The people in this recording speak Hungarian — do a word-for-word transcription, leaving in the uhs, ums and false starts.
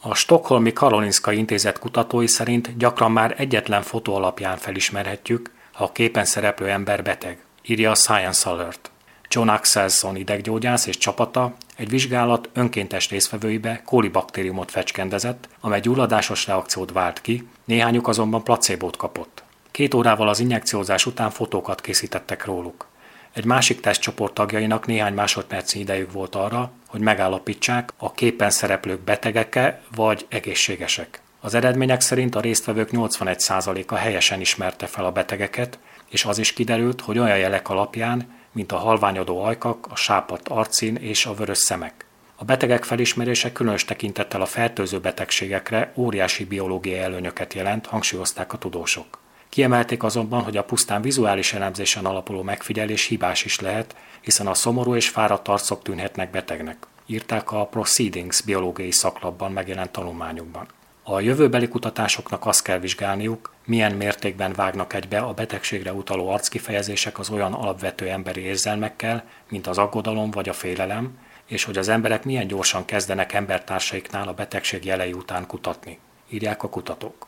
A Stockholmi Karolinska Intézet kutatói szerint gyakran már egyetlen fotó alapján felismerhetjük, ha a képen szereplő ember beteg, írja a Science Alert. John Axelson ideggyógyász és csapata egy vizsgálat önkéntes résztvevőibe kólibaktériumot fecskendezett, amely gyulladásos reakciót vált ki, néhányuk azonban placébót kapott. Két órával az injekciózás után fotókat készítettek róluk. Egy másik tesztcsoport tagjainak néhány másodpercnyi idejük volt arra, hogy megállapítsák, a képen szereplők betegek-e vagy egészségesek. Az eredmények szerint a résztvevők nyolcvanegy százaléka helyesen ismerte fel a betegeket, és az is kiderült, hogy olyan jelek alapján, mint a halványodó ajkak, a sápadt arcszín és a vörös szemek. A betegek felismerése különös tekintettel a fertőző betegségekre óriási biológiai előnyöket jelent, hangsúlyozták a tudósok. Kiemelték azonban, hogy a pusztán vizuális elemzésen alapuló megfigyelés hibás is lehet, hiszen a szomorú és fáradt arcok tűnhetnek betegnek, írták a Proceedings biológiai szaklapban megjelent tanulmányukban. A jövőbeli kutatásoknak azt kell vizsgálniuk, milyen mértékben vágnak egybe a betegségre utaló arckifejezések az olyan alapvető emberi érzelmekkel, mint az aggodalom vagy a félelem, és hogy az emberek milyen gyorsan kezdenek embertársaiknál a betegség jelei után kutatni, írják a kutatók.